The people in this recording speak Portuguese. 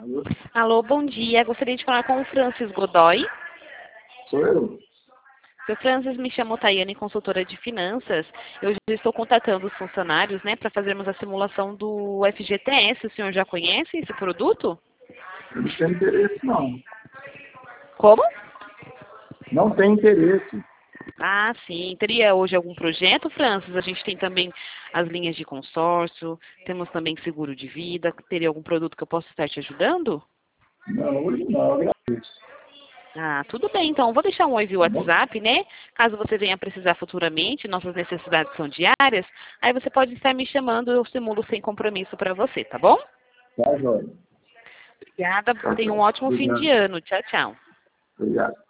Alô? Alô, bom dia. Gostaria de falar com o Francis Godoy. Sou eu. Seu Francis, me chamo Tayane, consultora de finanças. Eu já estou contatando os funcionários, né, para fazermos a simulação do FGTS. O senhor já conhece esse produto? Eu não tenho interesse, não. Como? Não tem interesse. Ah, sim. Teria hoje algum projeto, Francis? A gente tem também as linhas de consórcio, temos também seguro de vida. Teria algum produto que eu possa estar te ajudando? Não, hoje não, eu agradeço. Ah, tudo bem, então. Vou deixar um oi via Tá bom? WhatsApp, né? Caso você venha precisar futuramente, nossas necessidades são diárias. Aí você pode estar me chamando, eu simulo sem compromisso para você, tá bom? Tá, joia. Obrigada. Tá, Tenha um joia. ótimo fim de Obrigado. ano. Tchau, tchau. Obrigado.